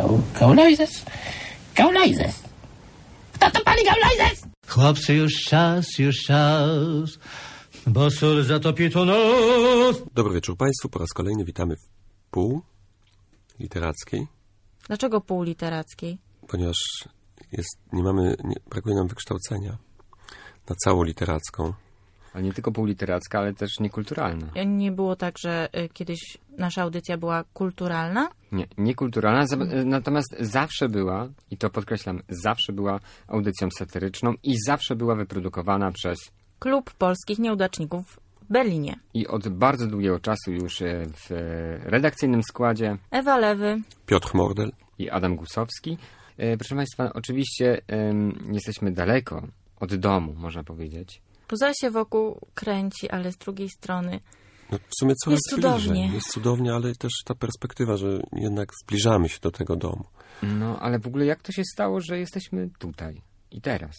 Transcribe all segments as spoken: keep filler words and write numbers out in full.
Gaulojzes, Gaulojzes. Kto to pali Gaulojzes? Chłopcy, już czas, już czas, bo sól zatopi tu nos. Dobry wieczór Państwu. Po raz kolejny witamy w pół literackiej. Dlaczego pół literackiej? Ponieważ jest, nie mamy, nie, brakuje nam wykształcenia na całą literacką. Ale nie tylko półliteracka, ale też niekulturalna. Nie było tak, że y, kiedyś nasza audycja była kulturalna? Nie, niekulturalna, za- natomiast zawsze była, i to podkreślam, zawsze była audycją satyryczną i zawsze była wyprodukowana przez... Klub Polskich Nieudaczników w Berlinie. I od bardzo długiego czasu już e, w e, redakcyjnym składzie Ewa Lewy, Piotr Mordel i Adam Gusowski. E, proszę Państwa, oczywiście em, jesteśmy daleko od domu, można powiedzieć. poza się wokół kręci, ale z drugiej strony no, w sumie coraz jest cudownie. bliżej. Jest cudownie, ale też ta perspektywa, że jednak zbliżamy się do tego domu. No, ale w ogóle jak to się stało, że jesteśmy tutaj i teraz?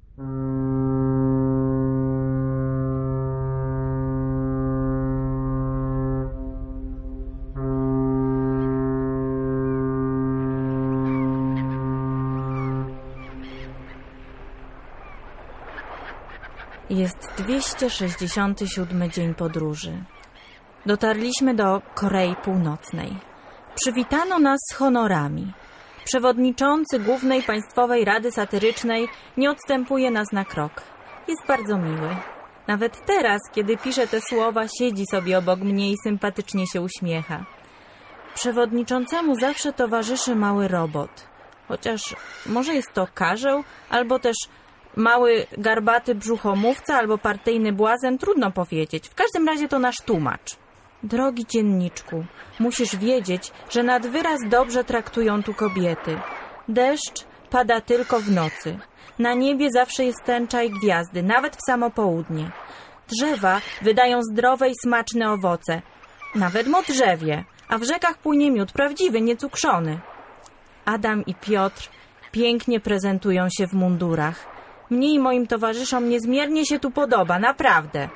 Jest dwieście sześćdziesiąty siódmy dzień podróży. Dotarliśmy do Korei Północnej. Przywitano nas z honorami. Przewodniczący Głównej Państwowej Rady Satyrycznej nie odstępuje nas na krok. Jest bardzo miły. Nawet teraz, kiedy piszę te słowa, siedzi sobie obok mnie i sympatycznie się uśmiecha. Przewodniczącemu zawsze towarzyszy mały robot. Chociaż może jest to karzeł, albo też mały, garbaty brzuchomówca, albo partyjny błazen, trudno powiedzieć. W każdym razie to nasz tłumacz. Drogi dzienniczku, musisz wiedzieć, że nad wyraz dobrze traktują tu kobiety. Deszcz pada tylko w nocy. Na niebie zawsze jest tęcza i gwiazdy, nawet w samo południe. Drzewa wydają zdrowe i smaczne owoce. Nawet modrzewie. A w rzekach płynie miód, prawdziwy, niecukrzony. Adam i Piotr pięknie prezentują się w mundurach. Mnie i moim towarzyszom niezmiernie się tu podoba, naprawdę.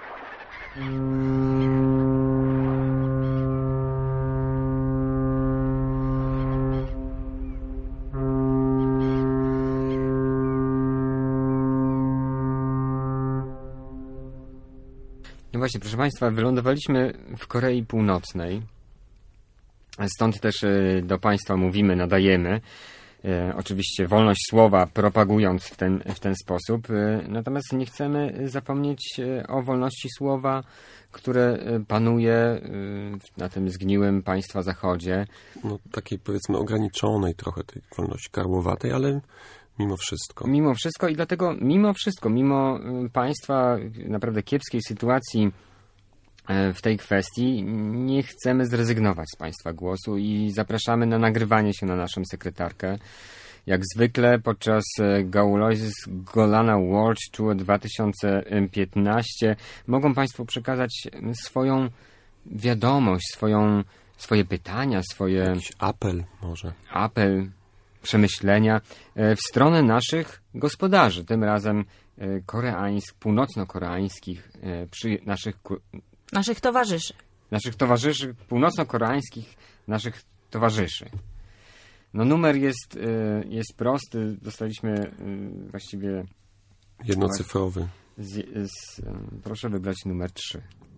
No właśnie, proszę Państwa, wylądowaliśmy w Korei Północnej. Stąd też e, do Państwa mówimy, nadajemy. E, oczywiście wolność słowa propagując w ten, w ten sposób. E, natomiast nie chcemy zapomnieć e, o wolności słowa, które e, panuje e, na tym zgniłym Państwa zachodzie. No, takiej powiedzmy ograniczonej trochę tej wolności karłowatej, ale mimo wszystko. Mimo wszystko i dlatego mimo wszystko, mimo e, Państwa naprawdę kiepskiej sytuacji w tej kwestii, nie chcemy zrezygnować z Państwa głosu i zapraszamy na nagrywanie się na naszą sekretarkę. Jak zwykle podczas Gaulojzes Golana World Tour dwa tysiące piętnaście mogą Państwo przekazać swoją wiadomość, swoją, swoje pytania, swoje... Jakiś apel może. Apel, przemyślenia w stronę naszych gospodarzy, tym razem koreańskich, północno-koreańskich, przy naszych Naszych towarzyszy. Naszych towarzyszy, północno-koreańskich naszych towarzyszy. No numer jest, jest prosty. Dostaliśmy właściwie... Jednocyfrowy. Z, z, proszę wybrać numer trzy.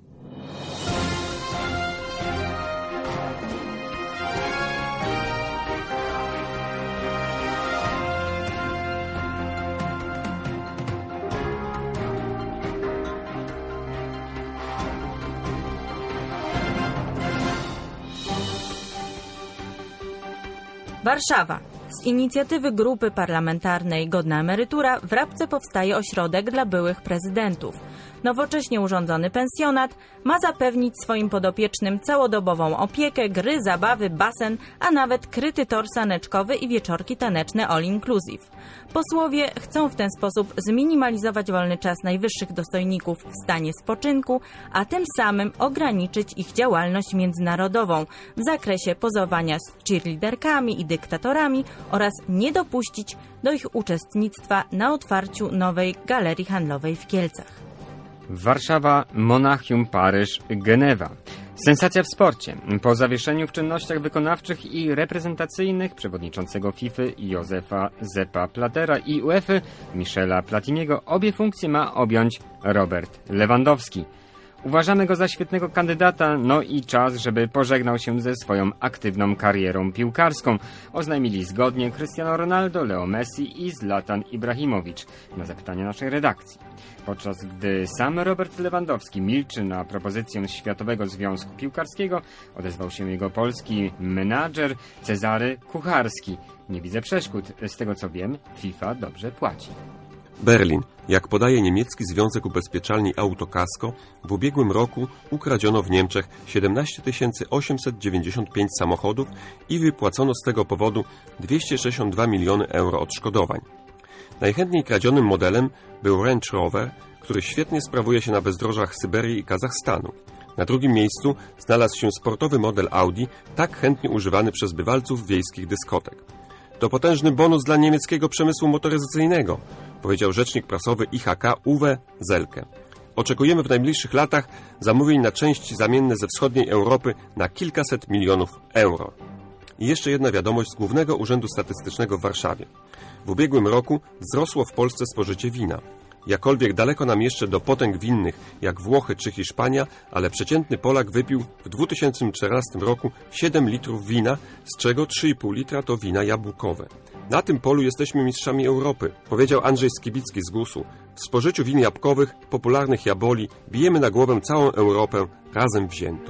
Warszawa. Z inicjatywy grupy parlamentarnej Godna Emerytura w Rabce powstaje ośrodek dla byłych prezydentów. Nowocześnie urządzony pensjonat ma zapewnić swoim podopiecznym całodobową opiekę, gry, zabawy, basen, a nawet kryty tor saneczkowy i wieczorki taneczne all inclusive. Posłowie chcą w ten sposób zminimalizować wolny czas najwyższych dostojników w stanie spoczynku, a tym samym ograniczyć ich działalność międzynarodową w zakresie pozowania z cheerleaderkami i dyktatorami oraz nie dopuścić do ich uczestnictwa na otwarciu nowej galerii handlowej w Kielcach. Warszawa, Monachium, Paryż, Genewa. Sensacja w sporcie. Po zawieszeniu w czynnościach wykonawczych i reprezentacyjnych przewodniczącego FIFA Józefa Seppa Blattera i UEFA Michela Platiniego obie funkcje ma objąć Robert Lewandowski. Uważamy go za świetnego kandydata, no i czas, żeby pożegnał się ze swoją aktywną karierą piłkarską. Oznajmili zgodnie Cristiano Ronaldo, Leo Messi i Zlatan Ibrahimowicz na zapytanie naszej redakcji. Podczas gdy sam Robert Lewandowski milczy na propozycję Światowego Związku Piłkarskiego, odezwał się jego polski menadżer Cezary Kucharski. Nie widzę przeszkód. Z tego co wiem, FIFA dobrze płaci. Berlin. Jak podaje niemiecki Związek Ubezpieczalni Autokasko, w ubiegłym roku ukradziono w Niemczech siedemnaście tysięcy osiemset dziewięćdziesiąt pięć samochodów i wypłacono z tego powodu dwieście sześćdziesiąt dwa miliony euro odszkodowań. Najchętniej kradzionym modelem był Range Rover, który świetnie sprawuje się na bezdrożach Syberii i Kazachstanu. Na drugim miejscu znalazł się sportowy model Audi, tak chętnie używany przez bywalców wiejskich dyskotek. To potężny bonus dla niemieckiego przemysłu motoryzacyjnego, powiedział rzecznik prasowy I H K Uwe Zelke. Oczekujemy w najbliższych latach zamówień na części zamienne ze wschodniej Europy na kilkaset milionów euro. I jeszcze jedna wiadomość z Głównego Urzędu Statystycznego w Warszawie. W ubiegłym roku wzrosło w Polsce spożycie wina. Jakkolwiek daleko nam jeszcze do potęg winnych, jak Włochy czy Hiszpania, ale przeciętny Polak wypił w dwa tysiące czternastym roku siedem litrów wina, z czego trzy i pół litra to wina jabłkowe. Na tym polu jesteśmy mistrzami Europy, powiedział Andrzej Skibicki z gusu. W spożyciu win jabłkowych, popularnych jaboli, bijemy na głowę całą Europę razem wziętą.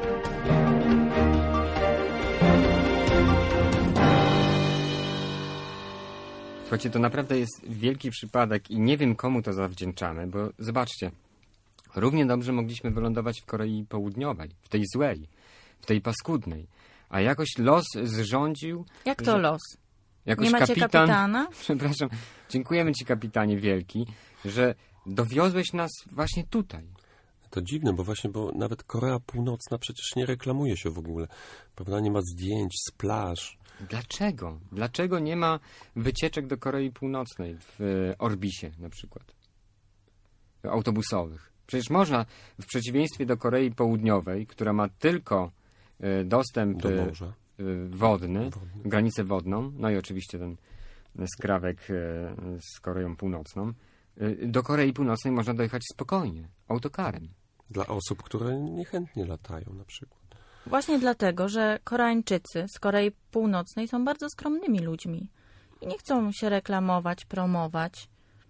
Słuchajcie, to naprawdę jest wielki przypadek i nie wiem, komu to zawdzięczamy, bo zobaczcie, równie dobrze mogliśmy wylądować w Korei Południowej, w tej złej, w tej paskudnej, a jakoś los zrządził... Jak to że... los? Jakoś Nie macie kapitan... kapitana? Przepraszam, dziękujemy ci, kapitanie wielki, że dowiozłeś nas właśnie tutaj. To dziwne, bo właśnie, bo nawet Korea Północna przecież nie reklamuje się w ogóle, prawda? Nie ma zdjęć z plaż. Dlaczego? Dlaczego nie ma wycieczek do Korei Północnej w Orbisie na przykład? Autobusowych. Przecież można, w przeciwieństwie do Korei Południowej, która ma tylko y, dostęp do morza. Y, wodny, Wodny, granicę wodną, no i oczywiście ten skrawek y, z Koreą Północną, y, do Korei Północnej można dojechać spokojnie, autokarem. Dla osób, które niechętnie latają na przykład. Właśnie dlatego, że Koreańczycy z Korei Północnej są bardzo skromnymi ludźmi i nie chcą się reklamować, promować.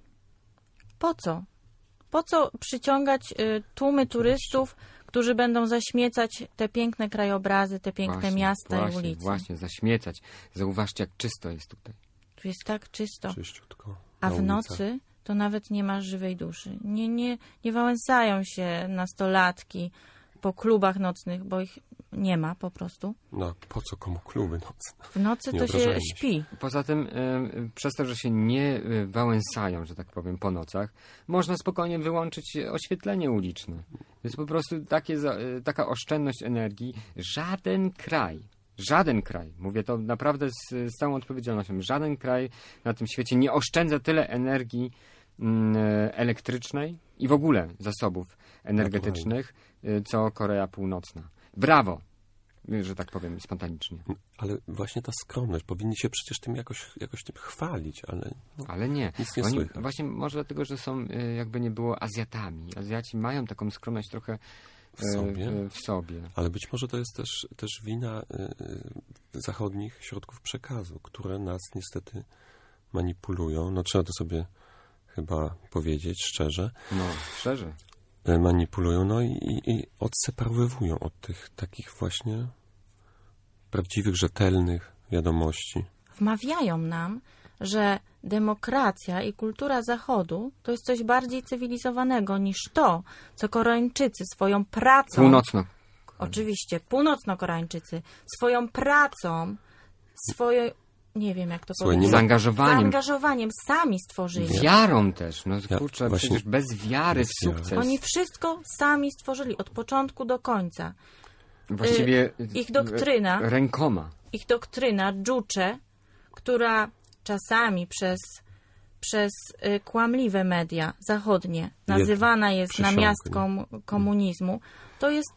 Po co? Po co przyciągać y, tłumy turystów, którzy będą zaśmiecać te piękne krajobrazy, te piękne właśnie, miasta właśnie, i ulice? Właśnie, zaśmiecać. Zauważcie, jak czysto jest tutaj. Tu jest tak czysto. Czyściutko. A na w ulicach. nocy to nawet nie ma żywej duszy. Nie, nie, nie wałęsają się nastolatki po klubach nocnych, bo ich nie ma po prostu. No, po co komu kluby nocne? W nocy Nie to się obrażajmy się. śpi. Poza tym, y, przez to, że się nie y, wałęsają, że tak powiem, po nocach, można spokojnie wyłączyć oświetlenie uliczne. To jest po prostu takie, za- y, taka oszczędność energii. Żaden kraj, żaden kraj, mówię to naprawdę z, z całą odpowiedzialnością, żaden kraj na tym świecie nie oszczędza tyle energii y, elektrycznej i w ogóle zasobów energetycznych, y, co Korea Północna. Brawo! Że tak powiem, spontanicznie. Ale właśnie ta skromność, powinni się przecież tym jakoś, jakoś tym chwalić, ale... No, Ale nie. Nic nie Oni, słychać. właśnie może dlatego, że są, y, jakby nie było, Azjatami. Azjaci mają taką skromność trochę W sobie? y, w sobie. Ale być może to jest też, też wina y, y, zachodnich środków przekazu, które nas niestety manipulują. No trzeba to sobie chyba powiedzieć szczerze. No, szczerze. Y, manipulują, no i, i, i odseparowywują od tych takich właśnie prawdziwych, rzetelnych wiadomości. Wmawiają nam, że demokracja i kultura Zachodu to jest coś bardziej cywilizowanego niż to, co Koreańczycy swoją pracą... Północno. Oczywiście, północno-Koreańczycy swoją pracą, swoją... Nie wiem, jak to Słuchaj, powiedzieć. nie ma- Zaangażowaniem. Zaangażowaniem sami stworzyli. Wiarą też. No Ja- kurczę, właśnie- przecież bez wiary w bez wiary. sukces. Oni wszystko sami stworzyli, od początku do końca. Właściwie ich doktryna- y, rękoma. Ich doktryna Juche, która czasami przez, przez y, kłamliwe media zachodnie nazywana jest przysiągnie. namiastką komunizmu, to jest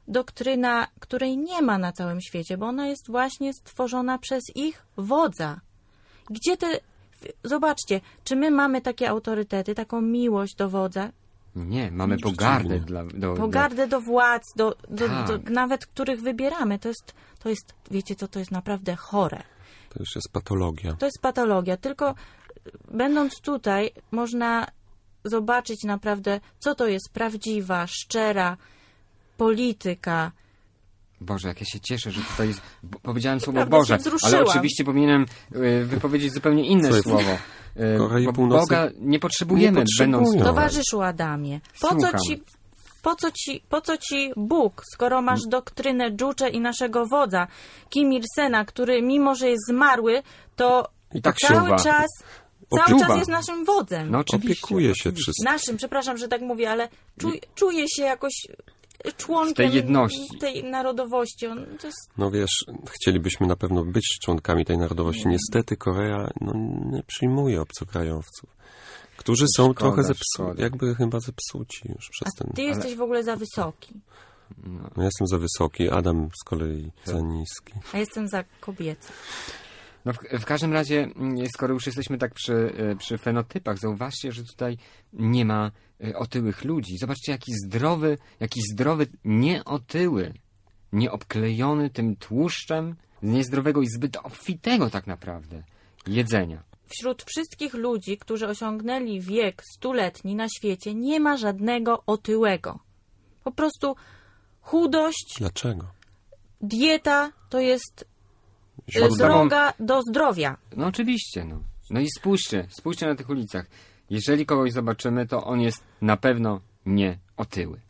doktryna, której nie ma na całym świecie, bo ona jest właśnie stworzona przez ich wodza. Gdzie te... Zobaczcie, czy my mamy takie autorytety, taką miłość do wodza? Nie, mamy Oczywiście pogardę nie. dla... Do, Pogardę do władz, do, do, Tak. do, nawet których wybieramy. To jest, to jest, wiecie co, to jest naprawdę chore. To już jest patologia. To jest patologia. Tylko będąc tutaj, można zobaczyć naprawdę, co to jest prawdziwa, szczera polityka. Boże, jak ja się cieszę, że tutaj jest... bo- Powiedziałem słowo Naprawdę Boże, się wzruszyłam. ale oczywiście powinienem y, wypowiedzieć zupełnie inne Słuchaj, słowo. Y, Korei bo Północnej Boga nie potrzebujemy, nie potrzebują. będąc... Towarzyszu Adamie, po co Słucham. ci... Po co, ci, po co ci Bóg, skoro masz doktrynę Dżucze i naszego wodza, Kim Il-sena, który mimo, że jest zmarły, to I tak cały czuwa. czas, cały Czuwa. czas jest naszym wodzem. No oczywiście. Opiekuje się oczywiście. wszystkim. Naszym, przepraszam, że tak mówię, ale czuj, czuję się jakoś członkiem W tej jedności. tej narodowości. On, to jest, No wiesz, chcielibyśmy na pewno być członkami tej narodowości. Niestety Korea no, nie przyjmuje obcokrajowców, którzy są Szkoda, trochę zepsuci, szkoda. jakby chyba zepsuci już przez ten... ty jesteś w ogóle za wysoki, No, ja jestem za wysoki, Adam z kolei za niski. a jestem za kobiecy. No w, w każdym razie, mm, skoro już jesteśmy tak przy, y, przy fenotypach, zauważcie, że tutaj nie ma y, otyłych ludzi. Zobaczcie, jaki zdrowy, jaki zdrowy, nieotyły, nieobklejony tym tłuszczem z niezdrowego i zbyt obfitego tak naprawdę jedzenia. Wśród wszystkich ludzi, którzy osiągnęli wiek stuletni na świecie, nie ma żadnego otyłego. Po prostu chudość, Dlaczego? dieta to jest e, Źródło- droga do zdrowia. No oczywiście, no. No i spójrzcie, spójrzcie na tych ulicach. Jeżeli kogoś zobaczymy, to on jest na pewno nie otyły.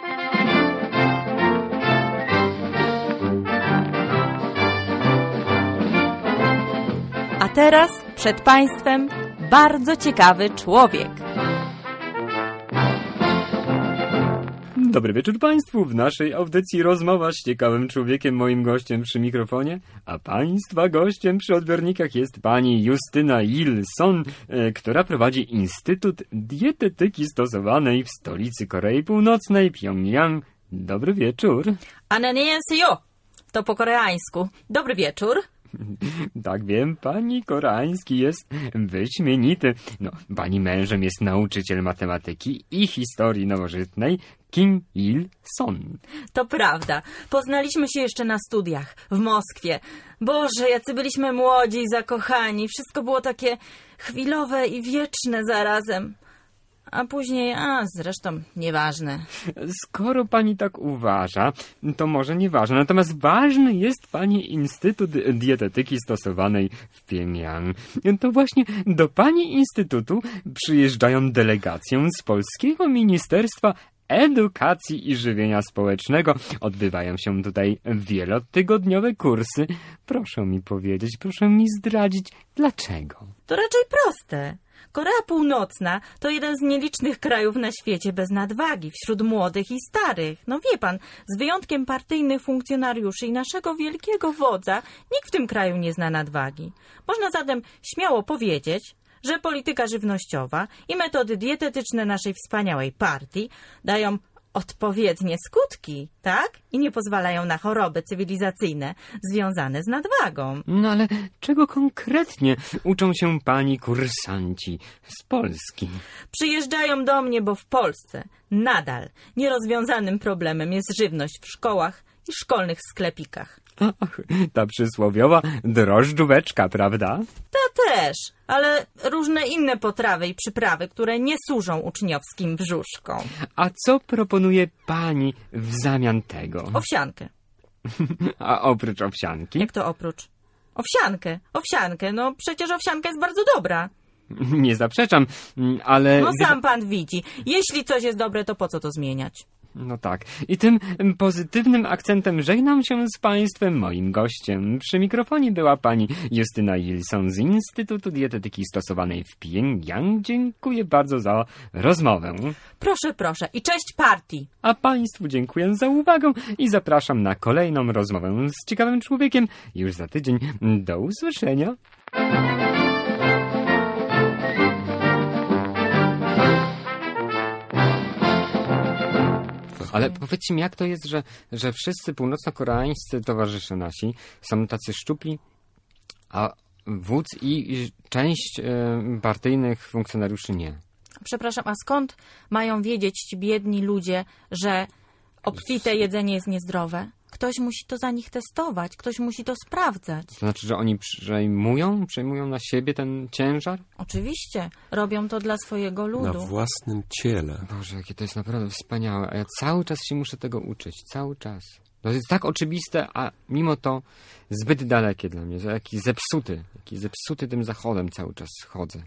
A teraz przed Państwem bardzo ciekawy człowiek. Dobry wieczór Państwu. W naszej audycji rozmowa z ciekawym człowiekiem, moim gościem przy mikrofonie, a Państwa gościem przy odbiornikach jest pani Justyna Il-son, e, która prowadzi Instytut Dietetyki Stosowanej w stolicy Korei Północnej, Pjongjang. Dobry wieczór. Ananienseyo, to po koreańsku. Dobry wieczór. Tak wiem, pani koreański jest wyśmienity. No, pani mężem jest nauczyciel matematyki i historii nowożytnej Kim Il-son. To prawda. Poznaliśmy się jeszcze na studiach w Moskwie. Boże, jacy byliśmy młodzi i zakochani. Wszystko było takie chwilowe i wieczne zarazem. A później, a zresztą nieważne. Skoro pani tak uważa, to może nieważne. Natomiast ważny jest pani Instytut Dietetyki Stosowanej w Pjongjang. To właśnie do pani instytutu przyjeżdżają delegacje z Polskiego Ministerstwa Edukacji i Żywienia Społecznego. Odbywają się tutaj wielotygodniowe kursy. Proszę mi powiedzieć, proszę mi zdradzić, dlaczego? To raczej proste. Korea Północna to jeden z nielicznych krajów na świecie bez nadwagi wśród młodych i starych. No wie pan, z wyjątkiem partyjnych funkcjonariuszy i naszego wielkiego wodza, nikt w tym kraju nie zna nadwagi. Można zatem śmiało powiedzieć, że polityka żywnościowa i metody dietetyczne naszej wspaniałej partii dają odpowiednie skutki, tak? I nie pozwalają na choroby cywilizacyjne związane z nadwagą. No ale czego konkretnie uczą się pani kursanci z Polski? Przyjeżdżają do mnie, bo w Polsce nadal nierozwiązanym problemem jest żywność w szkołach i szkolnych sklepikach. Ach, ta przysłowiowa drożdżóweczka, prawda? To też, ale różne inne potrawy i przyprawy, które nie służą uczniowskim brzuszkom. A co proponuje pani w zamian tego? Owsiankę. A oprócz owsianki? Jak to oprócz? Owsiankę, owsiankę, no przecież owsianka jest bardzo dobra. Nie zaprzeczam, ale... No sam pan widzi, jeśli coś jest dobre, to po co to zmieniać? No tak. I tym pozytywnym akcentem żegnam się z państwem. Moim gościem przy mikrofonie była pani Justyna Il-son z Instytutu Dietetyki Stosowanej w Pjongjang. Dziękuję bardzo za rozmowę. Proszę, proszę i cześć partii. A państwu dziękuję za uwagę i zapraszam na kolejną rozmowę z ciekawym człowiekiem już za tydzień. Do usłyszenia. Ale powiedzcie mi, jak to jest, że, że wszyscy północno-koreańscy towarzysze nasi są tacy szczupli, a wódz i, i część y, partyjnych funkcjonariuszy nie? Przepraszam, a skąd mają wiedzieć ci biedni ludzie, że obfite jedzenie jest niezdrowe? Ktoś musi to za nich testować, ktoś musi to sprawdzać. To znaczy, że oni przejmują, przejmują na siebie ten ciężar? Oczywiście, robią to dla swojego Na ludu. własnym ciele. Boże, jakie to jest naprawdę wspaniałe, a ja cały czas się muszę tego uczyć, cały czas. To jest tak oczywiste, a mimo to zbyt dalekie dla mnie, jaki zepsuty, jaki zepsuty tym zachodem cały czas chodzę.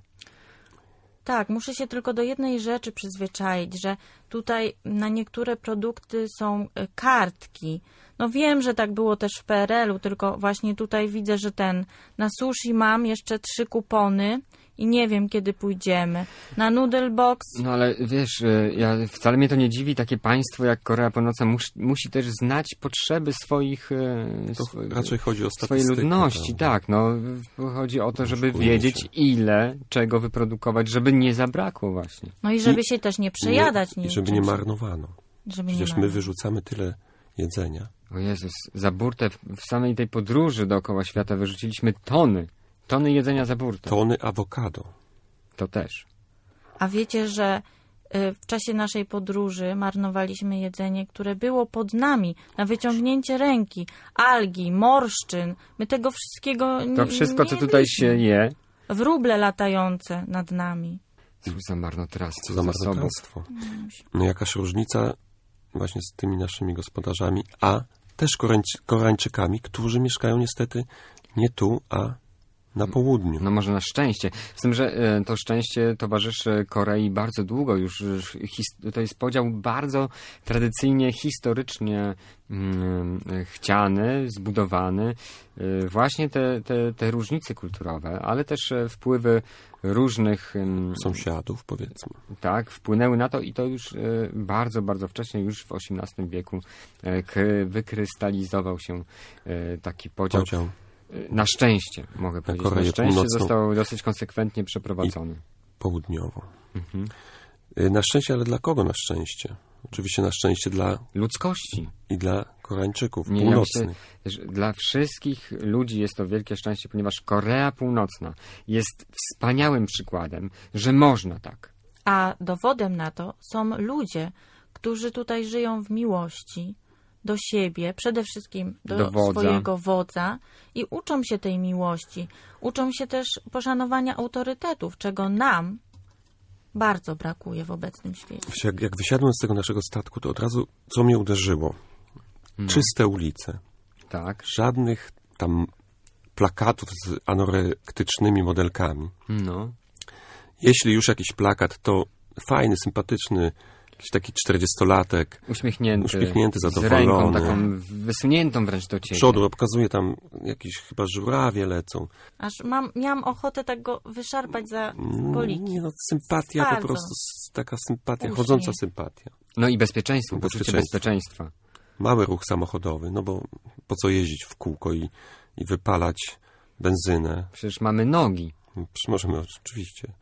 Tak, muszę się tylko do jednej rzeczy przyzwyczaić, że tutaj na niektóre produkty są e, kartki. No wiem, że tak było też w P R L u, tylko właśnie tutaj widzę, że ten, na sushi mam jeszcze trzy kupony i nie wiem, kiedy pójdziemy. Na Noodle Box... No ale wiesz, y, ja, wcale mnie to nie dziwi, takie państwo jak Korea Północna mus, musi też znać potrzeby swoich... y, To swo- raczej chodzi o swojej statystykę. ludności, prawda? tak, no chodzi o to, żeby Oszukujmy wiedzieć, się. ile czego wyprodukować, żeby nie zabrakło właśnie. No i żeby I- się też nie przejadać. Nie, I żeby nie marnowano. Żeby nie Przecież my marnować. wyrzucamy tyle jedzenia. O Jezus, za burtę w, w samej tej podróży dookoła świata wyrzuciliśmy tony, tony jedzenia za burtę. Tony awokado. To też. A wiecie, że y, w czasie naszej podróży marnowaliśmy jedzenie, które było pod nami, na wyciągnięcie ręki. Algi, morszczyn. My tego wszystkiego nie To wszystko, co nie tutaj jedliśmy. się je, Wróble latające nad nami. cóż za marnotrawstwo. Co za zasobów. marnotrawstwo. No jakaż różnica właśnie z tymi naszymi gospodarzami, a też Koreańczy- Koreańczykami, którzy mieszkają niestety nie tu, a na południu. No może na szczęście. Z tym, że e, to szczęście towarzyszy Korei bardzo długo. Już, już his, to jest podział bardzo tradycyjnie, historycznie mm, e, chciany, zbudowany. E, właśnie te, te, te różnice kulturowe, ale też e, wpływy różnych em, Sąsiadów, powiedzmy. tak, wpłynęły na to i to już e, bardzo, bardzo wcześnie, już w osiemnastym wieku e, k, wykrystalizował się e, taki podział. Podział. Na szczęście, mogę powiedzieć. Koreę Na szczęście Północną został dosyć konsekwentnie przeprowadzony. Południowo. Mhm. Y, Na szczęście, ale dla kogo na szczęście? Oczywiście na szczęście dla Ludzkości. i dla Koreańczyków Nie, ja północnych. myślę, że dla wszystkich ludzi jest to wielkie szczęście, ponieważ Korea Północna jest wspaniałym przykładem, że można tak. A dowodem na to są ludzie, którzy tutaj żyją w miłości do siebie, przede wszystkim do, Do wodza. swojego wodza i uczą się tej miłości. Uczą się też poszanowania autorytetów, czego nam bardzo brakuje w obecnym świecie. Wiesz, Jak, jak wysiadłem z tego naszego statku, to od razu co mnie uderzyło? No. Czyste ulice. Tak. Żadnych tam plakatów z anorektycznymi modelkami. No. Jeśli już jakiś plakat, to fajny, sympatyczny, jakiś taki czterdziestolatek. Uśmiechnięty. Uśmiechnięty, Z ręką zadowolony. taką wysuniętą wręcz do Z ciebie. przodu pokazuje tam jakieś chyba żurawie lecą. Aż mam, miałam ochotę tak go wyszarpać za poliki. Nie no, sympatia Bardzo. po prostu, s- taka sympatia, Uśmiech. chodząca sympatia. No i bezpieczeństwo, poczucie Bezpieczeństwo. bezpieczeństwa. Mały ruch samochodowy, no bo po co jeździć w kółko i, i wypalać benzynę? Przecież mamy nogi. Przecież możemy oczywiście.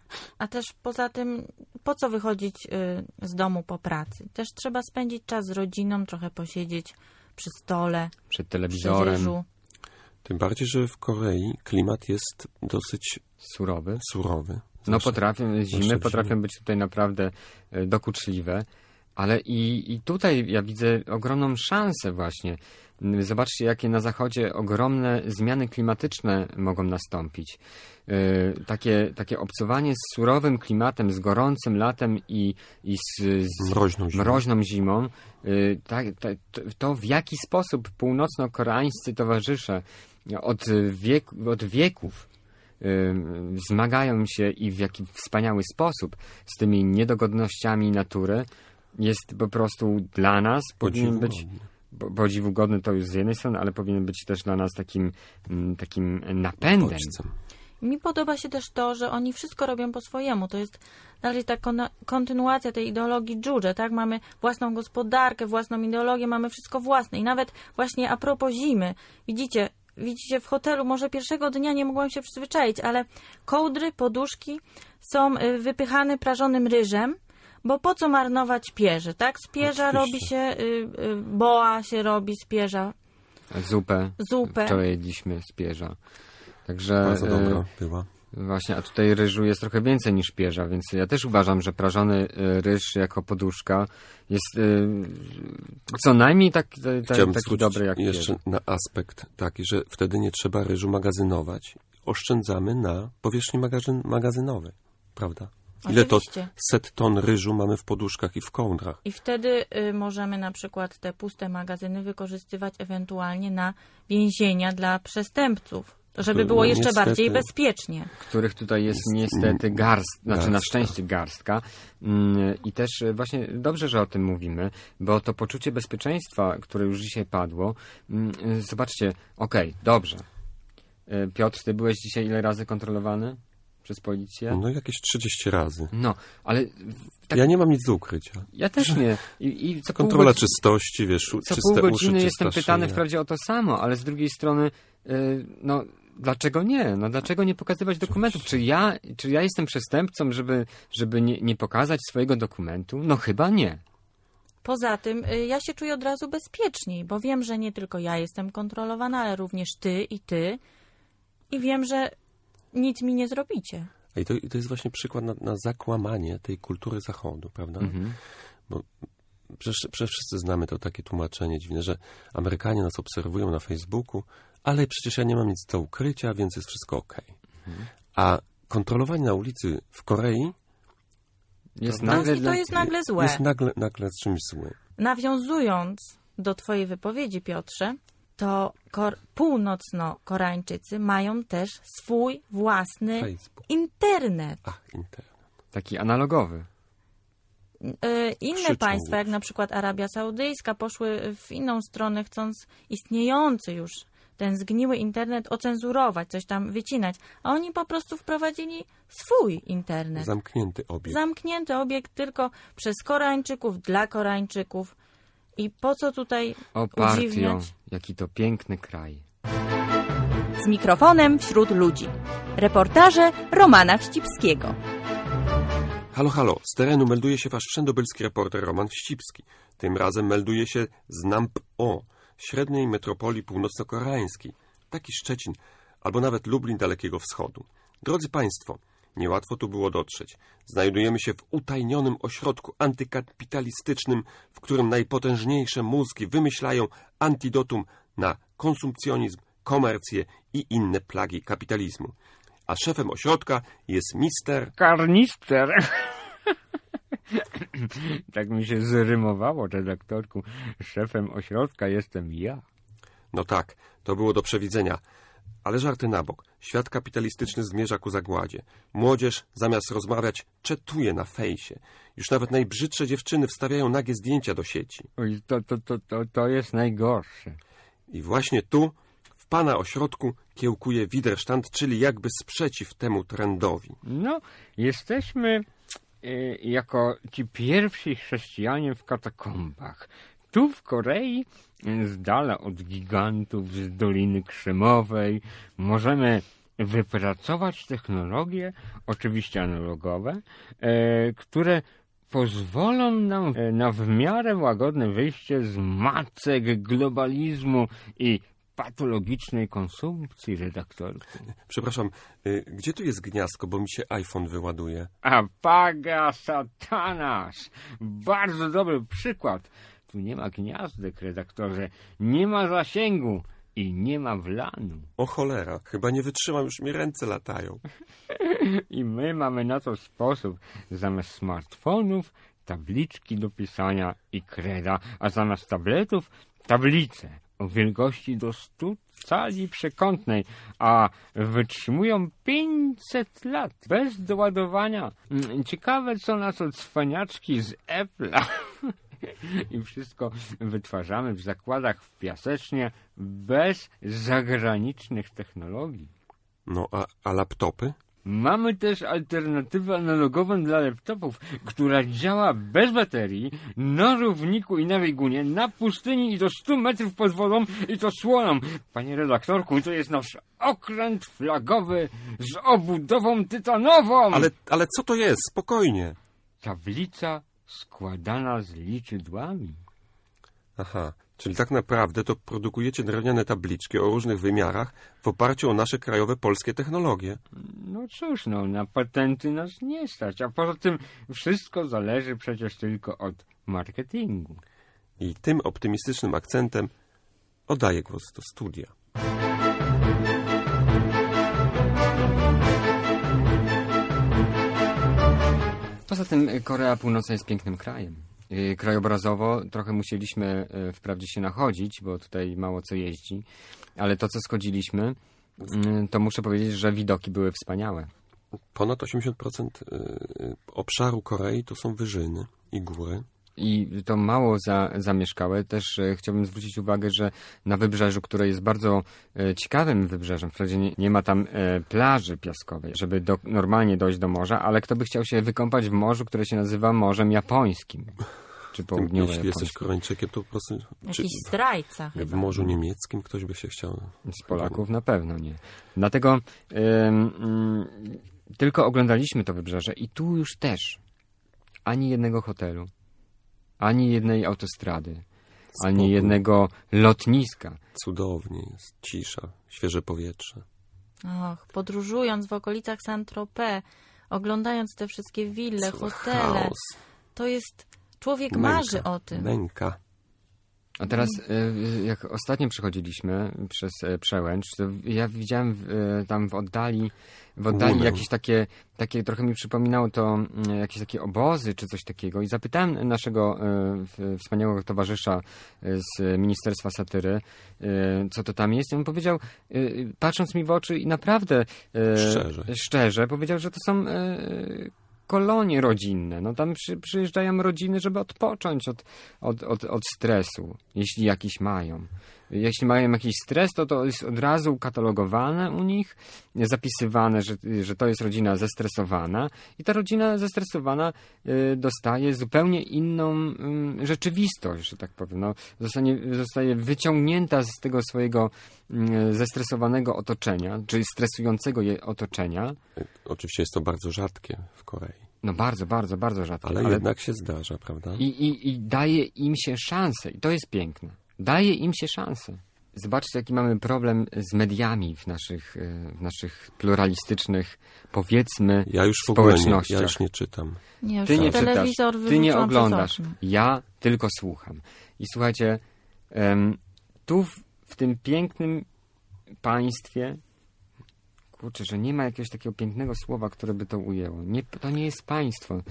A też poza tym, po co wychodzić y, z domu po pracy? Też trzeba spędzić czas z rodziną, trochę posiedzieć przy stole, Przed przy telewizorem. ryżu. Tym bardziej, że w Korei klimat jest dosyć Surowy. surowy. No Zwłaszcza- potrafią, zwłaszcza zimy w potrafią zimie. być tutaj naprawdę e, dokuczliwe, ale i, i tutaj ja widzę ogromną szansę właśnie. Mm, Zobaczcie, jakie na zachodzie ogromne zmiany klimatyczne mogą nastąpić. E, takie, takie obcowanie z surowym klimatem, z gorącym latem i, i z, z Mroźną zimą. mroźną zimą. E, tak, ta, to, to w jaki sposób północno-koreańscy towarzysze od, wiek, od wieków Ym, zmagają się i w jaki wspaniały sposób z tymi niedogodnościami natury jest po prostu dla nas powinien być Podziwu. bo- podziwu to już z jednej strony, ale powinien być też dla nas takim, mm, takim napędem. Bodźcem. Mi podoba się też to, że oni wszystko robią po swojemu. To jest dalej ta kon- kontynuacja tej ideologii Juche, tak? Mamy własną gospodarkę, własną ideologię, mamy wszystko własne. I nawet właśnie a propos zimy, widzicie, widzicie w hotelu, może pierwszego dnia nie mogłam się przyzwyczaić, ale kołdry, poduszki są y, wypychane prażonym ryżem, Bo po co marnować pierze, tak? Z pierza Oczywiście. robi się, y, y, boa się robi z pierza. Zupę. Zupę. Wczoraj jedliśmy z pierza. Także Bardzo e, dobra była. właśnie, a tutaj ryżu jest trochę więcej niż pierza, więc ja też uważam, że prażony e, ryż jako poduszka jest e, co najmniej tak, ta, ta, Chciałbym taki zwrócić dobry jak jeszcze pierz. na aspekt taki, że wtedy nie trzeba ryżu magazynować. Oszczędzamy na powierzchni magazyn, magazynowej, prawda? Ile Oczywiście. to set ton ryżu mamy w poduszkach i w kołdrach? I wtedy y, możemy na przykład te puste magazyny wykorzystywać ewentualnie na więzienia dla przestępców, żeby No, było jeszcze niestety. bardziej bezpiecznie. Których tutaj jest niestety garst, znaczy na garstka. szczęście garstka. Mm, I też e, właśnie dobrze, że o tym mówimy, bo to poczucie bezpieczeństwa, które już dzisiaj padło, mm, e, zobaczcie, okej, dobrze. E, Piotr, ty byłeś dzisiaj ile razy kontrolowany przez policję? No jakieś trzydzieści razy. No, ale tak, Ja nie mam nic do ukrycia. ja też nie. I, i co pół Kontrola godzi- czystości, wiesz, Co czyste pół uszy, godziny jestem czysta pytany szyja. wprawdzie o to samo, ale z drugiej strony, yy, no dlaczego nie? No dlaczego nie pokazywać dokumentów? Czy ja, czy ja jestem przestępcą, żeby, żeby nie, nie pokazać swojego dokumentu? No chyba nie. Poza tym y, ja się czuję od razu bezpieczniej, bo wiem, że nie tylko ja jestem kontrolowana, ale również ty i ty. I wiem, że nic mi nie zrobicie. I to, i to jest właśnie przykład na, na zakłamanie tej kultury Zachodu, prawda? Mhm. Bo przecież, przecież wszyscy znamy to takie tłumaczenie dziwne, że Amerykanie nas obserwują na Facebooku, ale przecież ja nie mam nic do ukrycia, więc jest wszystko okej. Mhm. A kontrolowanie na ulicy w Korei Jest No nagle i to dla- jest nagle złe. jest nagle, nagle z czymś złym. Nawiązując do twojej wypowiedzi, Piotrze, to kor- północno-Koreańczycy mają też swój własny Facebook. internet. Ach, internet. taki analogowy. Y, Inne Krzyczą państwa, jak już. na przykład Arabia Saudyjska, poszły w inną stronę, chcąc istniejący już ten zgniły internet ocenzurować, coś tam wycinać, a oni po prostu wprowadzili swój internet. Zamknięty obiekt. Zamknięty obiekt tylko przez Koreańczyków, dla Koreańczyków. I po co tutaj O partio, udziwniać? jaki to piękny kraj. Z mikrofonem wśród ludzi. Reportaże Romana Wścibskiego. Halo, halo, z terenu melduje się wasz wszędobylski reporter Roman Wścibski. Tym razem melduje się z Namp-o, średniej metropolii północno-koreańskiej. Taki Szczecin, albo nawet Lublin Dalekiego Wschodu. Drodzy Państwo, niełatwo tu było dotrzeć. Znajdujemy się w utajnionym ośrodku antykapitalistycznym, w którym najpotężniejsze mózgi wymyślają antidotum na konsumpcjonizm, komercję i inne plagi kapitalizmu. A szefem ośrodka jest mister... Karnister. Tak mi się zrymowało, redaktorku. Szefem ośrodka jestem ja. No tak, to było do przewidzenia. Ale żarty na bok. Świat kapitalistyczny zmierza ku zagładzie. Młodzież, zamiast rozmawiać, czetuje na fejsie. Już nawet najbrzydsze dziewczyny wstawiają nagie zdjęcia do sieci. Oj, to, to, to, to, to jest najgorsze. I właśnie tu, w pana ośrodku, kiełkuje Widerstand, czyli jakby sprzeciw temu trendowi. No, jesteśmy y, jako ci pierwsi chrześcijanie w katakombach. Tu w Korei, y, z dala od gigantów z Doliny Krzemowej, możemy wypracować technologie, oczywiście analogowe, y, które pozwolą nam y, na w miarę łagodne wyjście z macek globalizmu i patologicznej konsumpcji, redaktorku. Przepraszam, y, gdzie tu jest gniazdko, bo mi się iPhone wyładuje? Apaga satanas! Bardzo dobry przykład. Tu nie ma gniazdek, redaktorze. Nie ma zasięgu i nie ma wlanu. O cholera, chyba nie wytrzymam, już mi ręce latają. I my mamy na to sposób. Zamiast smartfonów tabliczki do pisania i kreda, a zamiast tabletów tablice o wielkości do stu cali przekątnej, a wytrzymują pięćset lat bez doładowania. Mm, Ciekawe, co na to cwaniaczki z Apple'a. I wszystko wytwarzamy w zakładach w Piasecznie bez zagranicznych technologii. No, a, a laptopy? Mamy też alternatywę analogową dla laptopów, która działa bez baterii, na równiku i na biegunie, na pustyni i do stu metrów pod wodą i to słoną. Panie redaktorku, to jest nasz okręt flagowy z obudową tytanową. Ale, ale co to jest? Spokojnie. Tablica składana z liczydłami. Aha, czyli tak naprawdę to produkujecie drewniane tabliczki o różnych wymiarach w oparciu o nasze krajowe polskie technologie. No cóż, no, na patenty nas nie stać, a poza tym wszystko zależy przecież tylko od marketingu. I tym optymistycznym akcentem oddaję głos do studia. Poza tym Korea Północna jest pięknym krajem. Krajobrazowo trochę musieliśmy wprawdzie się nachodzić, bo tutaj mało co jeździ, ale to, co schodziliśmy, to muszę powiedzieć, że widoki były wspaniałe. Ponad osiemdziesiąt procent obszaru Korei to są wyżyny i góry. I to mało za, zamieszkałe. Też e, chciałbym zwrócić uwagę, że na wybrzeżu, które jest bardzo e, ciekawym wybrzeżem, wprawdzie nie, nie ma tam e, plaży piaskowej, żeby do, normalnie dojść do morza, ale kto by chciał się wykąpać w morzu, które się nazywa Morzem Japońskim, czy południowe. Jeśli jesteś Koreańczykiem, to po prostu... Jakiś czy, zdrajca w chyba. Morzu Niemieckim ktoś by się chciał... Z Polaków na pewno nie. Dlatego ym, ym, tylko oglądaliśmy to wybrzeże i tu już też ani jednego hotelu, ani jednej autostrady, Spokój. ani jednego lotniska. Cudownie jest, cisza, świeże powietrze. Och, podróżując w okolicach Saint-Tropez, oglądając te wszystkie wille, Co hotele, chaos. to jest... Człowiek Męka, marzy o tym. Męka. A teraz, y, jak ostatnio przechodziliśmy przez y, Przełęcz, to ja widziałem y, tam w oddali, w oddali Łunę. jakieś takie, takie, trochę mi przypominało to y, jakieś takie obozy czy coś takiego i zapytałem naszego y, wspaniałego towarzysza y, z Ministerstwa Satyry, y, co to tam jest i on powiedział, y, patrząc mi w oczy i naprawdę y, Szczerze. szczerze, powiedział, że to są... Y, kolonie rodzinne. No tam przy, przyjeżdżają rodziny, żeby odpocząć od, od, od, od stresu, jeśli jakiś mają. Jeśli mają jakiś stres, to to jest od razu katalogowane u nich, zapisywane, że, że to jest rodzina zestresowana i ta rodzina zestresowana y, dostaje zupełnie inną y, rzeczywistość, że tak powiem. No, zostanie, zostaje wyciągnięta z tego swojego y, zestresowanego otoczenia, czy stresującego je otoczenia. Oczywiście jest to bardzo rzadkie w Korei. No bardzo, bardzo, bardzo rzadko. Ale, ale jednak się zdarza, prawda? I, i, I daje im się szansę. I to jest piękne. Daje im się szansę. Zobaczcie, jaki mamy problem z mediami w naszych, w naszych pluralistycznych, powiedzmy, Ja już w ogóle nie, społecznościach. ja już nie czytam. Nie, już Ty nie czytasz, telewizor ty nie wyrzucam oglądasz. przez okno. Ja tylko słucham. I słuchajcie, em, tu w, w tym pięknym państwie, kurczę, że nie ma jakiegoś takiego pięknego słowa, które by to ujęło. Nie, to nie jest państwo.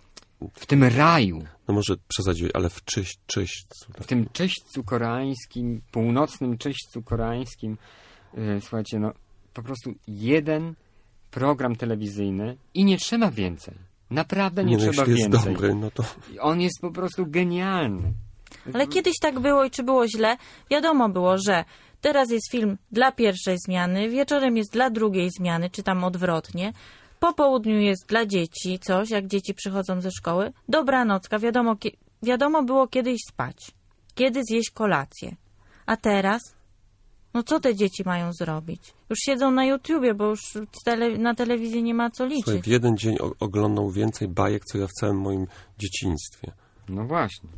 W tym raju, No może przesadziłeś, ale w czyść, czyść. w tym czyśćcu koreańskim, północnym czyśćcu koreańskim, yy, słuchajcie, no po prostu jeden program telewizyjny i nie trzeba więcej. Naprawdę nie, Nie, no, trzeba jeśli jest więcej. dobry, no to... On jest po prostu genialny. Ale kiedyś tak było i czy było źle? Wiadomo było, że teraz jest film dla pierwszej zmiany, wieczorem jest dla drugiej zmiany, czy tam odwrotnie. Po południu jest dla dzieci coś, jak dzieci przychodzą ze szkoły. Dobranocka, wiadomo, kie- wiadomo było kiedy iść spać, kiedy zjeść kolację. A teraz? No co te dzieci mają zrobić? Już siedzą na YouTubie, bo już tele- na telewizji nie ma co liczyć. Słuchaj, w jeden dzień o- oglądał więcej bajek, co ja w całym moim dzieciństwie. No właśnie.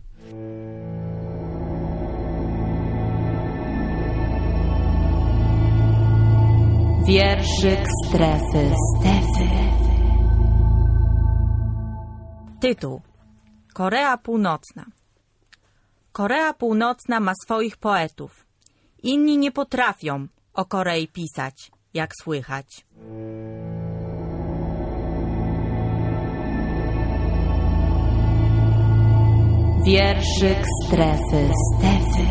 Wierszyk strefy Stefy. Tytuł: Korea Północna. Korea Północna ma swoich poetów. Inni nie potrafią o Korei pisać, jak słychać. Wierszyk strefy Stefy.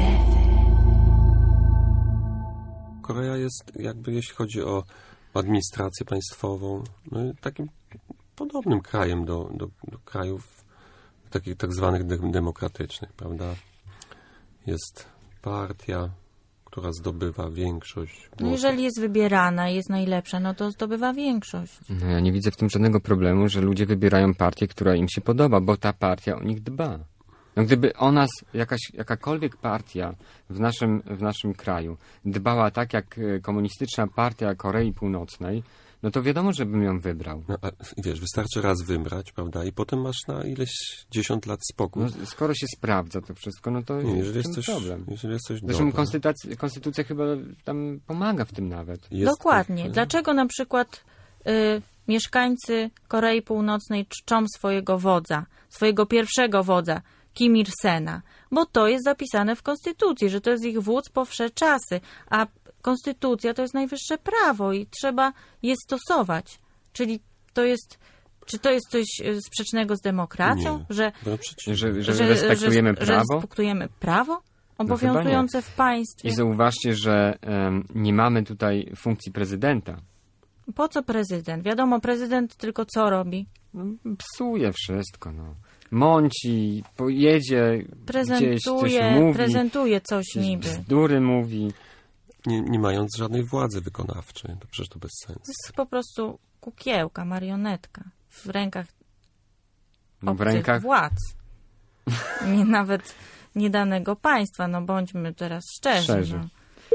Korea jest jakby, jeśli chodzi o administrację państwową, no, takim podobnym krajem do, do, do krajów takich tak zwanych de- demokratycznych, prawda? Jest partia, która zdobywa większość głosów. No jeżeli jest wybierana, jest najlepsza, no to zdobywa większość. No ja nie widzę w tym żadnego problemu, że ludzie wybierają partię, która im się podoba, bo ta partia o nich dba. No gdyby o nas jakaś, jakakolwiek partia w naszym, w naszym kraju dbała tak jak komunistyczna partia Korei Północnej, no to wiadomo, żebym ją wybrał. No, a, wiesz, wystarczy raz wybrać, prawda, i potem masz na ileś dziesiąt lat spokój. No, skoro się sprawdza to wszystko, no to Nie, jeżeli jest czym coś, problem. jeżeli jest coś Zresztą dobre. konstytucja, konstytucja chyba tam pomaga w tym nawet. Jest Dokładnie. tak, Dlaczego na przykład y, mieszkańcy Korei Północnej czczą swojego wodza, swojego pierwszego wodza, Kim Il-sena? Bo to jest zapisane w konstytucji, że to jest ich wódz po wsze czasy, a konstytucja to jest najwyższe prawo i trzeba je stosować. Czyli to jest, czy to jest coś y, sprzecznego z demokracją? Nie. Że, No, przeciwnie. Że, że, respektujemy że, prawo. Że respektujemy prawo obowiązujące w państwie. I zauważcie, że um, nie mamy tutaj funkcji prezydenta. Po co prezydent? Wiadomo, prezydent tylko co robi? No, psuje wszystko, no. Mąci, pojedzie gdzieś, coś Prezentuje, mówi, prezentuje coś niby. bzdury mówi. Nie, nie mając żadnej władzy wykonawczej, to przecież to bez sensu. To jest po prostu kukiełka, marionetka w rękach No, w obcych rękach władz. Nie nawet nie danego państwa, no bądźmy teraz szczerzy. Szczerzy. No.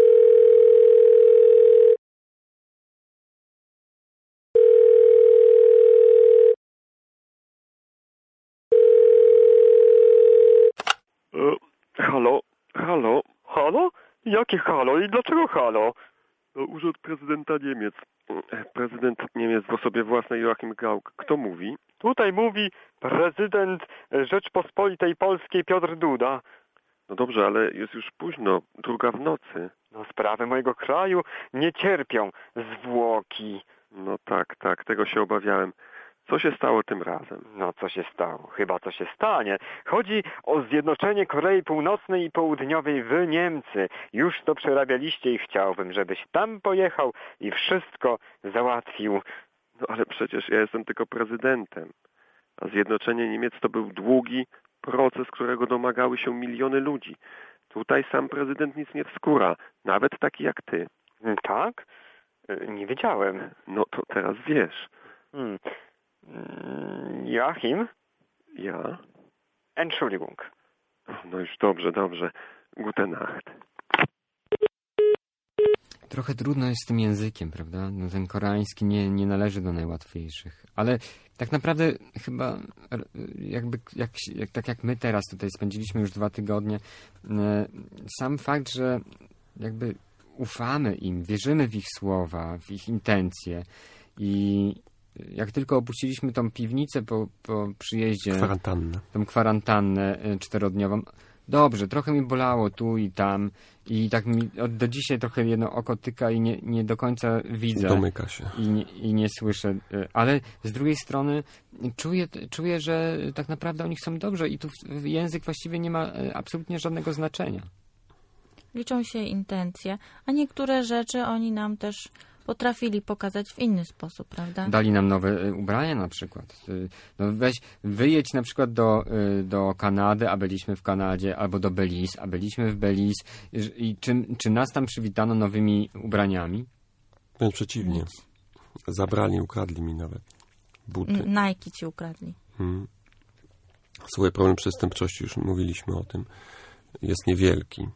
E, halo? Halo? Halo? Jakie halo? I dlaczego halo? No, Urząd Prezydenta Niemiec. E, Prezydent Niemiec w osobie własnej Joachim Gauck. Kto mówi? Tutaj mówi prezydent Rzeczpospolitej Polskiej Piotr Duda. No dobrze, ale jest już późno, druga w nocy. No sprawy mojego kraju nie cierpią zwłoki. No tak, tak, tego się obawiałem. Co się stało tym razem? No co się stało? Chyba co się stanie. Chodzi o zjednoczenie Korei Północnej i Południowej w Niemcy. Już to przerabialiście i chciałbym, żebyś tam pojechał i wszystko załatwił. No ale przecież ja jestem tylko prezydentem. A zjednoczenie Niemiec to był długi proces, którego domagały się miliony ludzi. Tutaj sam prezydent nic nie wskóra. Nawet taki jak ty. Tak? Nie wiedziałem. No to teraz wiesz. Hmm. Joachim? Ja? Entschuldigung. No już dobrze, dobrze. Gute Nacht. Trochę trudno jest z tym językiem, prawda? No, ten koreański nie, nie należy do najłatwiejszych. Ale tak naprawdę chyba jakby, jak, jak, tak jak my teraz tutaj spędziliśmy już dwa tygodnie, sam fakt, że jakby ufamy im, wierzymy w ich słowa, w ich intencje i jak tylko opuściliśmy tą piwnicę po, po przyjeździe, Kwarantannę. tą kwarantannę czterodniową, dobrze, trochę mi bolało tu i tam i tak mi od, do dzisiaj trochę jedno oko tyka i nie, nie do końca widzę. Domyka się. I nie, i nie słyszę. Ale z drugiej strony czuję, czuję, że tak naprawdę oni chcą dobrze i tu język właściwie nie ma absolutnie żadnego znaczenia. Liczą się intencje, a niektóre rzeczy oni nam też potrafili pokazać w inny sposób, prawda? Dali nam nowe ubrania na przykład. No weź, wyjedź na przykład do, do Kanady, a byliśmy w Kanadzie, albo do Belize, a byliśmy w Belize. I czy, czy nas tam przywitano nowymi ubraniami? Wręcz przeciwnie. Zabrali, ukradli mi nawet buty. Nike ci ukradli. Hmm. Słuchaj, problem przestępczości, już mówiliśmy o tym, jest niewielki.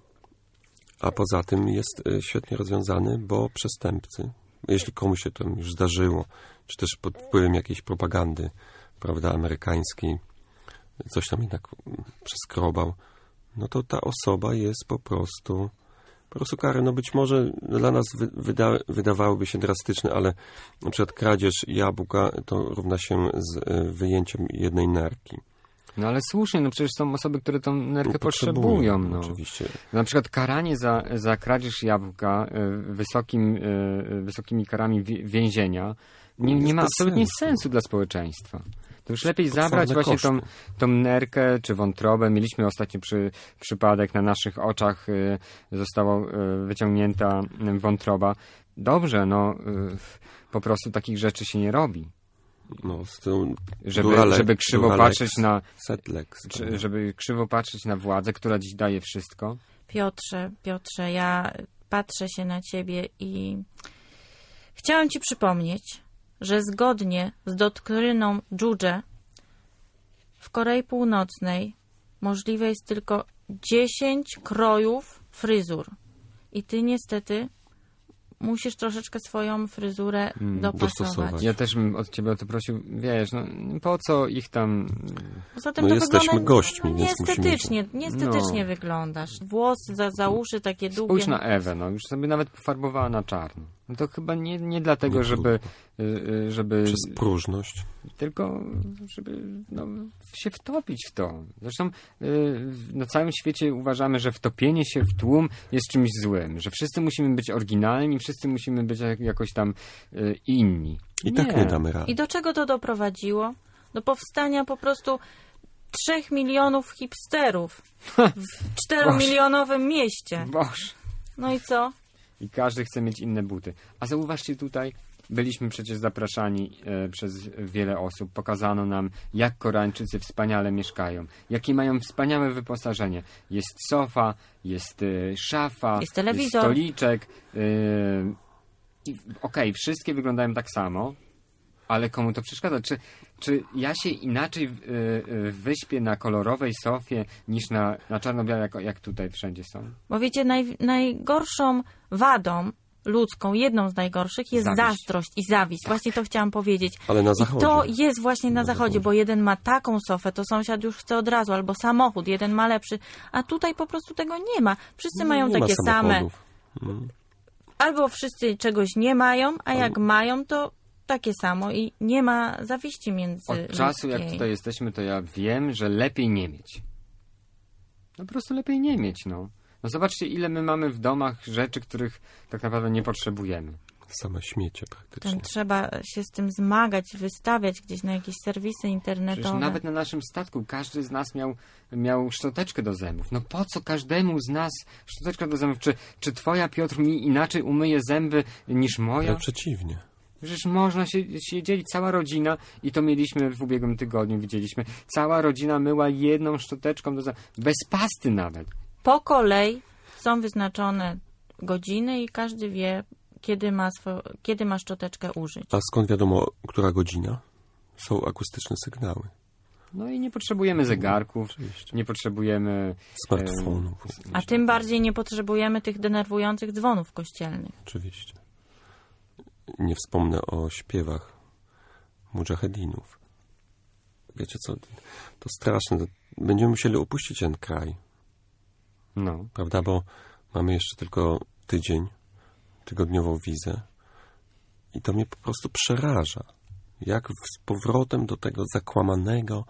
A poza tym jest świetnie rozwiązany, bo przestępcy, jeśli komuś się to już zdarzyło, czy też pod wpływem jakiejś propagandy, prawda, amerykańskiej, coś tam jednak przeskrobał, no to ta osoba jest po prostu, po prostu karę. No być może dla nas wyda, wydawałoby się drastyczne, ale na przykład kradzież jabłka to równa się z wyjęciem jednej nerki. No ale słusznie, no przecież są osoby, które tą nerkę no, potrzebują. No. Oczywiście. Na przykład karanie za, za kradzież jabłka wysokim, wysokimi karami więzienia nie, nie ma absolutnie sensu. sensu dla społeczeństwa. To już lepiej zabrać właśnie tą, tą nerkę czy wątrobę. Mieliśmy ostatnio przy, przypadek, na naszych oczach została wyciągnięta wątroba. Dobrze, no po prostu takich rzeczy się nie robi. No, z tą żeby, duralek, żeby krzywo duralek, patrzeć na setlek, żeby krzywo patrzeć na władzę, która dziś daje wszystko. Piotrze, Piotrze, ja patrzę się na ciebie i chciałem ci przypomnieć, że zgodnie z doktryną Juche w Korei Północnej możliwe jest tylko dziesięć krojów fryzur. I ty niestety musisz troszeczkę swoją fryzurę Mm, dopasować. dostosować. Ja też bym od ciebie o to prosił, wiesz, no po co ich tam... Poza tym No to jesteśmy wygląda gośćmi, no, więc musimy- niestetycznie, niestetycznie No. wyglądasz. Włosy za, za uszy takie długie. Spójrz na Ewę, no już sobie nawet pofarbowała na czarno. No to chyba nie, nie dlatego, Nie żeby, y, y, żeby Przez próżność. tylko żeby no, się wtopić w to. Zresztą y, na całym świecie uważamy, że wtopienie się w tłum jest czymś złym, że wszyscy musimy być oryginalni, wszyscy musimy być jak, jakoś tam y, inni. I tak nie damy rady. I do czego to doprowadziło? Do powstania po prostu trzech milionów hipsterów w czteromilionowym mieście. Boż. No i co? I każdy chce mieć inne buty. A zauważcie tutaj, byliśmy przecież zapraszani e, przez wiele osób. Pokazano nam, jak Koreańczycy wspaniale mieszkają. Jakie mają wspaniałe wyposażenie. Jest sofa, jest e, szafa, Jest telewizor. stoliczek. E, i- Okej, wszystkie wyglądają tak samo, ale komu to przeszkadza? Czy, czy ja się inaczej e, e, wyśpię na kolorowej sofie niż na, na czarno-białej, jak, jak tutaj wszędzie są? Bo wiecie, naj, najgorszą wadą ludzką, jedną z najgorszych jest Zawiść. zazdrość i zawiść. Właśnie to chciałam powiedzieć. Ale na I zachodzie. to jest właśnie na, Na zachodzie, zachodzie. bo jeden ma taką sofę, to sąsiad już chce od razu, albo samochód, jeden ma lepszy, a tutaj po prostu tego nie ma. Wszyscy mają nie takie ma same. samochodów. Mm. Albo wszyscy czegoś nie mają, a jak Albo- mają, to takie samo i nie ma zawiści między Od czasu, jak ludzkiej. tutaj jesteśmy, to ja wiem, że lepiej nie mieć. No po prostu lepiej nie mieć, no. No zobaczcie, ile my mamy w domach rzeczy, których tak naprawdę nie potrzebujemy. Same śmiecie praktycznie. Ten trzeba się z tym zmagać, wystawiać gdzieś na jakieś serwisy Przecież internetowe. nawet na naszym statku każdy z nas miał, miał szczoteczkę do zębów. No po co każdemu z nas szczoteczka do zębów? Czy, czy twoja, Piotr, mi inaczej umyje zęby niż moja? Ale przeciwnie. Przecież można się, się dzielić, cała rodzina, i to mieliśmy w ubiegłym tygodniu, widzieliśmy, cała rodzina myła jedną szczoteczką do zębów, bez pasty nawet. Po kolei są wyznaczone godziny i każdy wie, kiedy ma, swo- kiedy ma szczoteczkę użyć. A skąd wiadomo, która godzina? Są akustyczne sygnały. No i nie potrzebujemy zegarków, Oczywiście. nie potrzebujemy... Smartfonów. A tym bardziej nie potrzebujemy tych denerwujących dzwonów kościelnych. Oczywiście. Nie wspomnę o śpiewach mudżahedinów. Wiecie co, to straszne. Będziemy musieli opuścić ten kraj, No, prawda? Bo mamy jeszcze tylko tydzień, tygodniową wizę i to mnie po prostu przeraża. Jak w- z powrotem do tego zakłamanego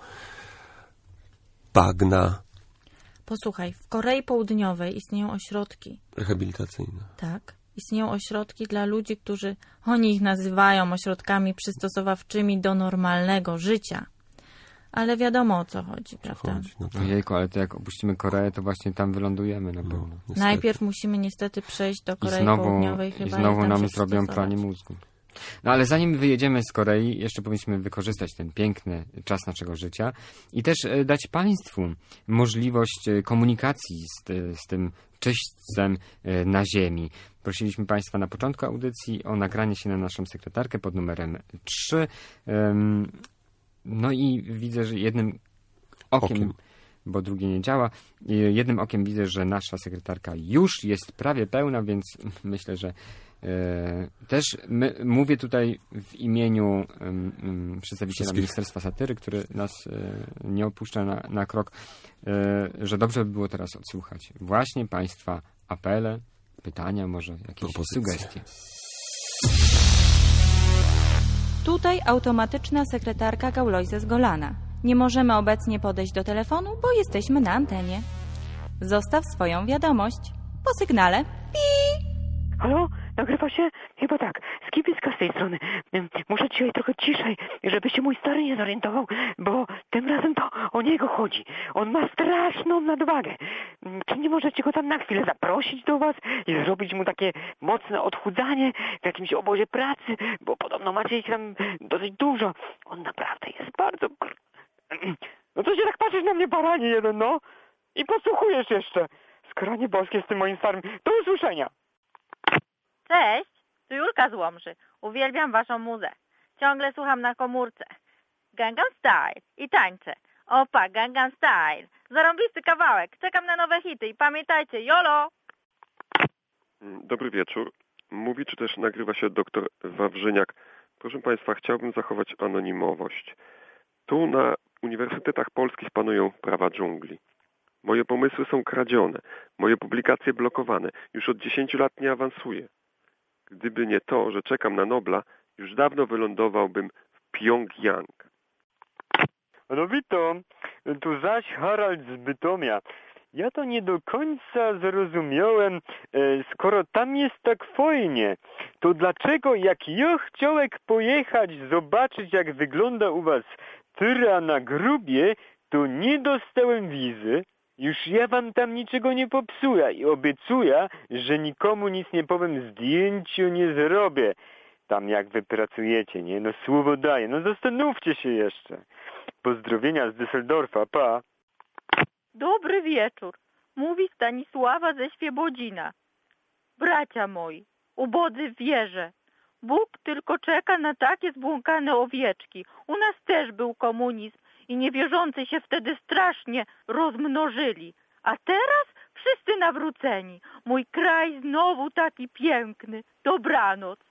bagna Posłuchaj, w Korei Południowej istnieją ośrodki, rehabilitacyjne. tak? Istnieją ośrodki dla ludzi, którzy, oni ich nazywają ośrodkami przystosowawczymi do normalnego życia. Ale wiadomo, o co chodzi, prawda? Chodzi, no tak. ojejku, ale to jak opuścimy Koreę, to właśnie tam wylądujemy na No, pewno. niestety. Najpierw musimy niestety przejść do I Korei znowu, Południowej i chyba znowu tam nam się zrobią przystosować. pranie mózgu. No ale zanim wyjedziemy z Korei, jeszcze powinniśmy wykorzystać ten piękny czas naszego życia i też e, dać Państwu możliwość e, komunikacji z, e, z tym czyśćcem e, na ziemi. Prosiliśmy Państwa na początku audycji o nagranie się na naszą sekretarkę pod numerem trzy. Em, No i widzę, że jednym okiem, Okiem. bo drugie nie działa, e, jednym okiem widzę, że nasza sekretarka już jest prawie pełna, więc myślę, że E, też my, mówię tutaj w imieniu em, em, przedstawiciela Wszystkich. Ministerstwa Satyry, który nas e, nie opuszcza na, na krok, e, że dobrze by było teraz odsłuchać właśnie Państwa apele, pytania, może jakieś Propozycje. sugestie. Tutaj automatyczna sekretarka Gauloise z Golana. Nie możemy obecnie podejść do telefonu, bo jesteśmy na antenie. Zostaw swoją wiadomość. Po sygnale. Halo? Nagrywa się? Chyba tak. Skipiska z tej strony. Ym, Muszę dzisiaj trochę ciszej, żeby się mój stary nie zorientował, bo tym razem to o niego chodzi. On ma straszną nadwagę. Ym, Czy nie możecie go tam na chwilę zaprosić do was i zrobić mu takie mocne odchudzanie w jakimś obozie pracy, bo podobno macie ich tam dosyć dużo. On naprawdę jest bardzo... gr- Ym, No co się tak patrzysz na mnie, baranie jeden, no? I podsłuchujesz jeszcze. Skranie boskie z tym moim starym. Do usłyszenia. Cześć, tu Julka z Łomży. Uwielbiam waszą muzę. Ciągle słucham na komórce. Gangnam Style i tańczę. Opa, Gangnam Style. Zarąbisty kawałek. Czekam na nowe hity i pamiętajcie, jolo! Dobry wieczór. mówi, czy też nagrywa się doktor Wawrzyniak. Proszę Państwa, chciałbym zachować anonimowość. Tu na uniwersytetach polskich panują prawa dżungli. Moje pomysły są kradzione, moje publikacje blokowane. Już od dziesięciu lat nie awansuję. Gdyby nie to, że czekam na Nobla, już dawno wylądowałbym w Pjongjang. No witam, tu zaś Harald z Bytomia. Ja to nie do końca zrozumiałem, e, skoro tam jest tak fajnie, to dlaczego jak ja chciałek pojechać zobaczyć, jak wygląda u was tyra na grubie, to nie dostałem wizy? Już ja wam tam niczego nie popsuję i obiecuję, że nikomu nic nie powiem, zdjęciu nie zrobię. Tam jak wy pracujecie, nie? No słowo daję, no zastanówcie się jeszcze. Pozdrowienia z Düsseldorfa, pa. Dobry wieczór. Mówi Stanisława ze Świebodzina. Bracia moi, ubodzy w wierze. Bóg tylko czeka na takie zbłąkane owieczki. U nas też był komunizm i niewierzący się wtedy strasznie rozmnożyli. A teraz wszyscy nawróceni. Mój kraj znowu taki piękny. Dobranoc.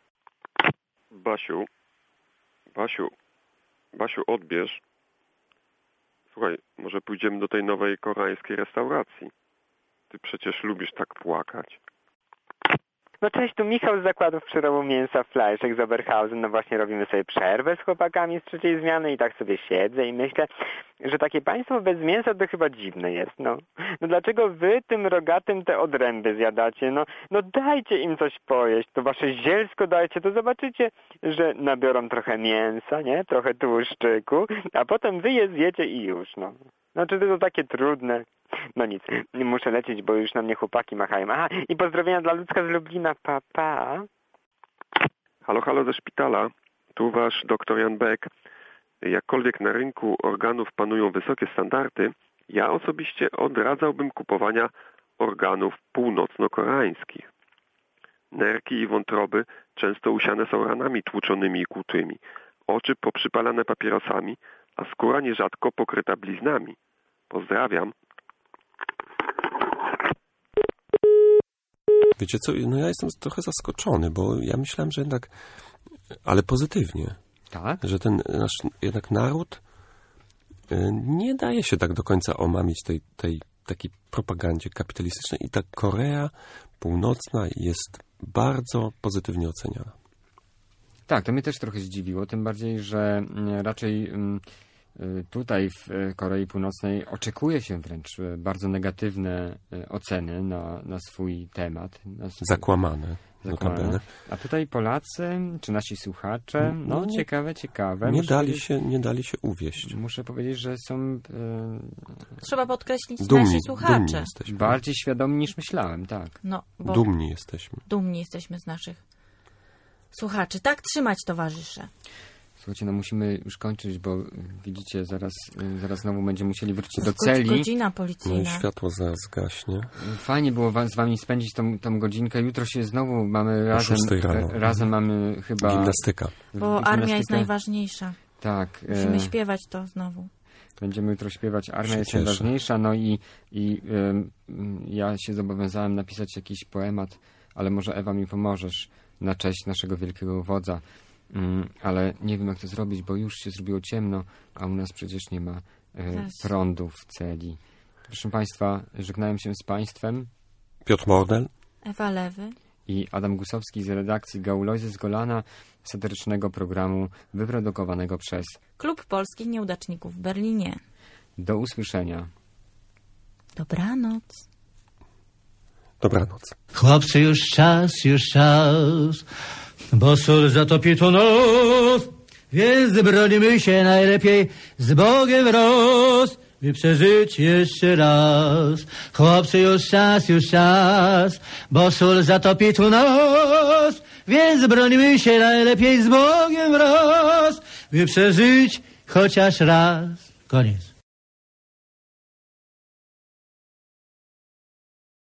Basiu, Basiu, Basiu, odbierz. Słuchaj, może pójdziemy do tej nowej koreańskiej restauracji. Ty przecież lubisz tak płakać. No cześć, tu Michał z zakładów przerobu mięsa Fleischek z Oberhausen. No właśnie robimy sobie przerwę z chłopakami z trzeciej zmiany i tak sobie siedzę i myślę, że takie państwo bez mięsa to chyba dziwne jest, no. No dlaczego wy tym rogatym te odręby zjadacie? No, no dajcie im coś pojeść, to wasze zielsko dajcie, to zobaczycie, że nabiorą trochę mięsa, nie? Trochę tłuszczyku, a potem wy je zjecie i już, no. No czy to takie trudne? No nic, muszę lecieć, bo już na mnie chłopaki machają. Aha, i pozdrowienia dla Lucka z Lublina, pa, pa. Halo, halo ze szpitala. Tu wasz doktor Jan Beck. Jakkolwiek na rynku organów panują wysokie standardy, ja osobiście odradzałbym kupowania organów północno-koreańskich. Nerki i wątroby często usiane są ranami tłuczonymi i kłutymi, oczy poprzypalane papierosami, a skóra nierzadko pokryta bliznami. Pozdrawiam. Wiecie co, no ja jestem trochę zaskoczony, bo ja myślałem, że jednak, ale pozytywnie, tak? Że ten nasz jednak naród nie daje się tak do końca omamić tej, tej takiej propagandzie kapitalistycznej i ta Korea Północna jest bardzo pozytywnie oceniana. Tak, to mnie też trochę zdziwiło, tym bardziej, że raczej tutaj w Korei Północnej oczekuje się wręcz bardzo negatywne oceny na, na swój temat. Na swój... Zakłamane. Zakłamane. A tutaj Polacy, czy nasi słuchacze, no, no ciekawe, ciekawe. Nie dali, się, nie dali się uwieść. Muszę powiedzieć, że są... E... Trzeba podkreślić dumni, nasi słuchacze. Dumni jesteśmy. Bardziej świadomi niż myślałem, tak. No, bo dumni jesteśmy. Dumni jesteśmy z naszych słuchaczy. Tak trzymać, towarzysze. Słuchajcie, no musimy już kończyć, bo widzicie, zaraz, zaraz znowu będziemy musieli wrócić do celi. Godzina policyjna. No i światło zaraz zgaśnie. Fajnie było z wami spędzić tą, tą godzinkę. Jutro się znowu mamy razem. rano. Razem mamy chyba... Gimnastyka. Bo gimnastykę. armia jest najważniejsza. Tak. Musimy e... śpiewać to znowu. Będziemy jutro śpiewać. Armia się jest cieszę. najważniejsza. No i, i y, ja się zobowiązałem napisać jakiś poemat, ale może Ewa mi pomożesz na cześć naszego wielkiego wodza. Mm, ale nie wiem, jak to zrobić, bo już się zrobiło ciemno, a u nas przecież nie ma e, prądu w celi. Proszę Państwa, żegnałem się z Państwem. Piotr Mordel. Ewa Lewy. I Adam Gusowski z redakcji Gauloizy z Golana, satyrycznego programu wyprodukowanego przez Klub Polskich Nieudaczników w Berlinie. Do usłyszenia. Dobranoc. Dobranoc. Chłopcy, już czas, już czas, bo sól zatopi tu nos, więc bronimy się najlepiej z Bogiem wraz, by przeżyć jeszcze raz. Chłopcy, już czas, już czas, bo sól zatopi tu nos, więc bronimy się najlepiej z Bogiem wraz, by przeżyć chociaż raz. Koniec.